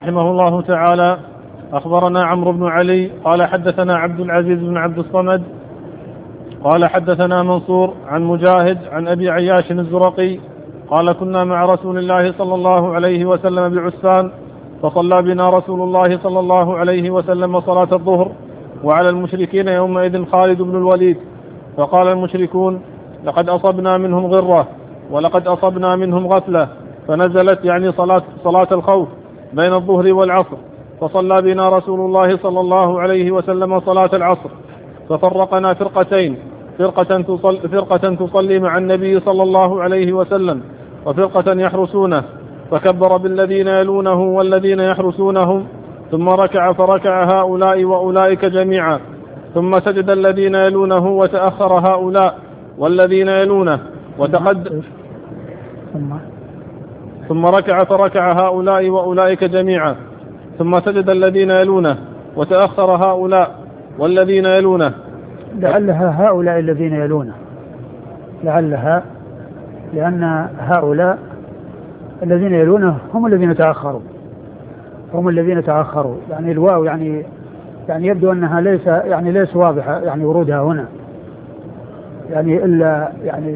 رحمه الله تعالى. أخبرنا عمرو بن علي قال حدثنا عبد العزيز بن عبد الصمد قال حدثنا منصور عن مجاهد عن أبي عياش الزرقي قال كنا مع رسول الله صلى الله عليه وسلم بعسفان فصلى بنا رسول الله صلى الله عليه وسلم صلاة الظهر وعلى المشركين يومئذ خالد بن الوليد، فقال المشركون لقد أصبنا منهم غرة ولقد أصبنا منهم غفلة، فنزلت يعني صلاة الخوف بين الظهر والعصر، فصلى بنا رسول الله صلى الله عليه وسلم صلاة العصر، ففرقنا فرقتين، فرقة تصلي مع النبي صلى الله عليه وسلم وفرقة يحرسونه، فكبر بالذين يلونه والذين يحرسونهم، ثم ركع فركع هؤلاء وأولئك جميعا، ثم سجد الذين يلونه وتأخر هؤلاء والذين يلونه ثم ركع فركع هؤلاء وأولئك جميعا، ثم سجد الذين يلونه وتأخر هؤلاء والذين يلونه. لعلها هؤلاء الذين يلونه، لعلها لأن هؤلاء الذين يلونه هم الذين تأخروا، يعني الواو يعني يبدو أنها ليس واضحة يعني ورودها هنا، يعني إلا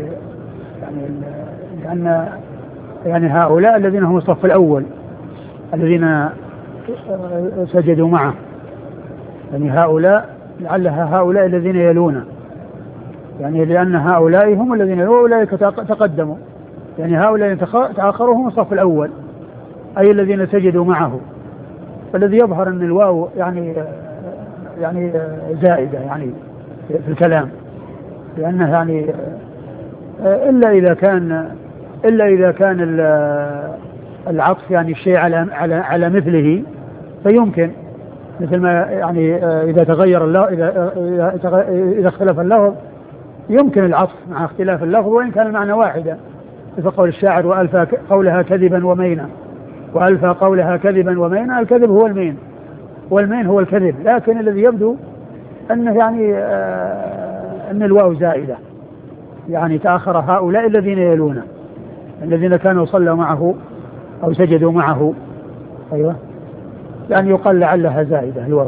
لأن يعني هؤلاء الذين هم الصف الأول الذين سجدوا معه، يعني هؤلاء لعلها هؤلاء الذين يلونه، يعني لأن هؤلاء هم الذين يلونه وأولئك تقدموا، يعني هؤلاء تأخروا هم الصف الأول أي الذين سجدوا معه، فالذي يظهر أن الواو يعني زائدة يعني في الكلام، لأنه يعني إلا إذا كان العطف يعني الشيء على مثله فيمكن، مثل ما يعني إذا تغير اللفظ إذا اختلف اللفظ يمكن العطف مع اختلاف اللفظ وإن كان المعنى واحدا، مثل قول الشاعر وألفى قولها كذبا ومينا، وألفى قولها كذبا ومينا، الكذب هو المين والمين هو الكذب، لكن الذي يبدو أنه يعني أن الواو زائدة، يعني تأخر هؤلاء الذين يلونه الذين كانوا صلوا معه أو سجدوا معه، أيوة، يعني يقال لعلها زائدة الواو.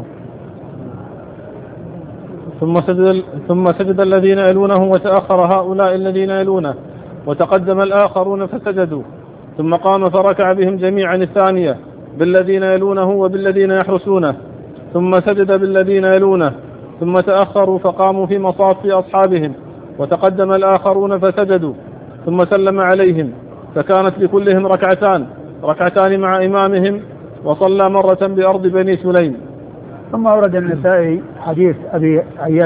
ثم سجد الذين يلونه وتأخر هؤلاء الذين يلونه وتقدم الآخرون فسجدوا، ثم قام فركع بهم جميعا الثانية بالذين يلونه وبالذين يحرسونه، ثم سجد بالذين يلونه، ثم تأخروا فقاموا في مصاف أصحابهم، وتقدم الآخرون فسجدوا، ثم سلم عليهم، فكانت لكلهم ركعتان مع إمامهم، وصلى مرة بأرض بني سليم. ثم أورد النسائي حديث أبي عياش